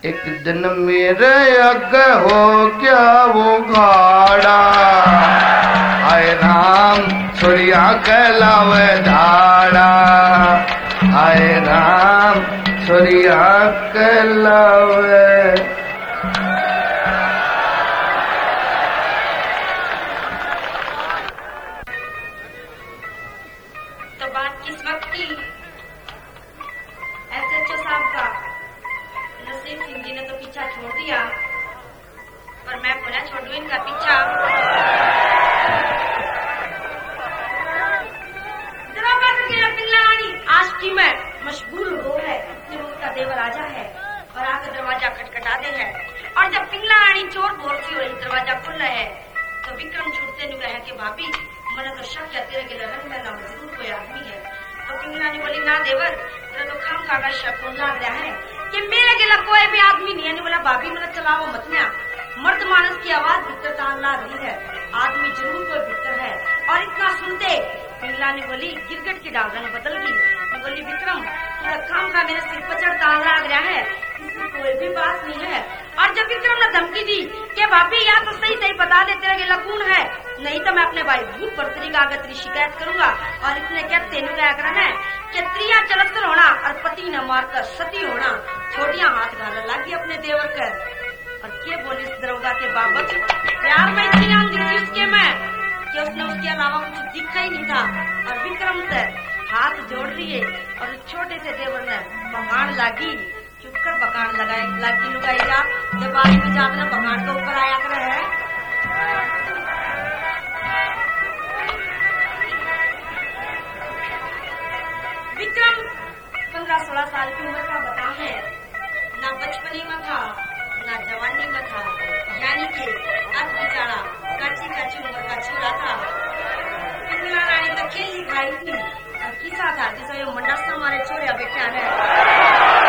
एक दिन मेरे अग हो क्या वो घाड़ा, आए राम सूर्या कहलावे धाड़ा, आए राम सूर्या कहलावे। तो बात किस वक्त की? एसएचओ साहब का नसीब सिंह जी ने तो पीछा छोड़ दिया, पर मैं को ना छोड़ू इनका पीछा। आज की मैं मशगूल हो है कि उसका देवर राजा है और आकर दरवाजा खटखटा दे है। और जब पिंगला रानी चोर बोलती हुई दरवाजा खुल है तो विक्रम छूटते नु कहे कि भाभी मैंने तो शक है तेरे के लगन में ना जरूर कोई आदमी है। तो पिंगला रानी बोली ना देवर तेरा तो खाम का शक हो लग रहा है कि मेरे गिला कोई भी आदमी नहीं है। बोला भाभी मैंने चलाओ मत ना, मर्द मानस की आवाज भीतर तान ला रही है, आदमी जरूर कोई भीतर है। और इतना सुनते पिंगला ने बोली गिरगिट की डालना बदल गई। बोली विक्रम थोड़ा काम का मेरे सिर पर चढ़ तान लग रहा है, इसमें कोई भी बात नहीं है। और जब विक्रम ने धमकी दी कि भाभी या तो सही सही बता दे तेरा गिला कौन है, नहीं तो मैं अपने भाई भूत बर्तरी का आगे तेरी शिकायत करूंगा। और इतने क्या तेनू क्या करना है कि त्रिया चलस्तर होना और पति न मारकर सती होना, छोटियां हाथ गाला लागी अपने देवर कर। और क्या बोली इस दरोगा के बाबत प्यार में इतनी आंधी थी उसके में कि उसने उसके अलावा कुछ दिखा ही नहीं था। और विक्रम से हाथ जोड़ लिए और छोटे से देवर ने बगान लागी, चुपकर बगान लगाए लागी लुगाई जा जब बारी में जाकर बगान के ऊपर आया कर है। विक्रम 15-16 साल की उम्र का बता है, ना बचपनी में था ना जवानी में था, यानी कि अब बेचारा कच्ची उम्र का छोरा था। पिंगला रानी तो खेल ही खाई थी और किसा था जिसे मंडा से हमारे छोरे बैठा है।